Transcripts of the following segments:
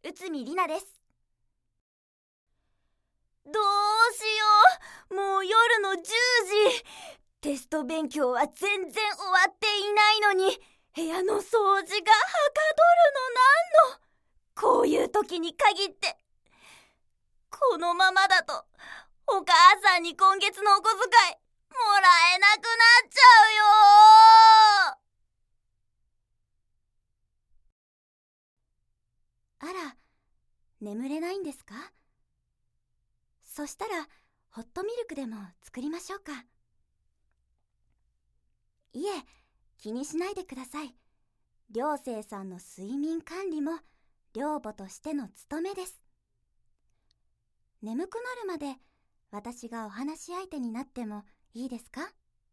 内海里奈です。どうしよう、もう夜の10時。テスト勉強は全然終わっていないのに、部屋の掃除がはかどるのなんの。こういう時に限って、このままだとお母さんに今月のお小遣いもらえなくなっちゃうよ。あら、眠れないんですか？そしたらホットミルクでも作りましょうか。いえ、気にしないでください。寮生さんの睡眠管理も寮母としての務めです。眠くなるまで私がお話し相手になってもいいですか？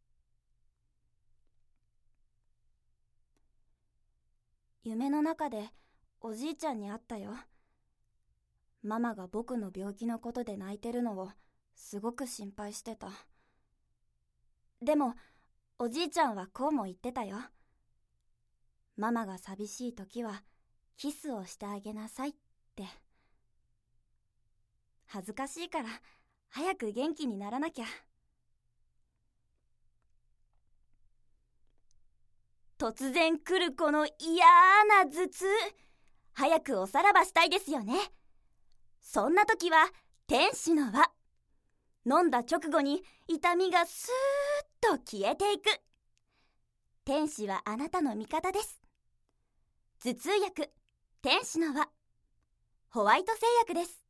夢の中でおじいちゃんに会ったよ。ママが僕の病気のことで泣いてるのをすごく心配してた。でもおじいちゃんはこうも言ってたよ。ママが寂しい時はキスをしてあげなさいって。恥ずかしいから早く元気にならなきゃ。突然来るこの嫌な頭痛、早くおさらばしたいですよね。そんな時は天使の輪。飲んだ直後に痛みがスーッと消えていく。天使はあなたの味方です。頭痛薬天使の輪、ホワイト製薬です。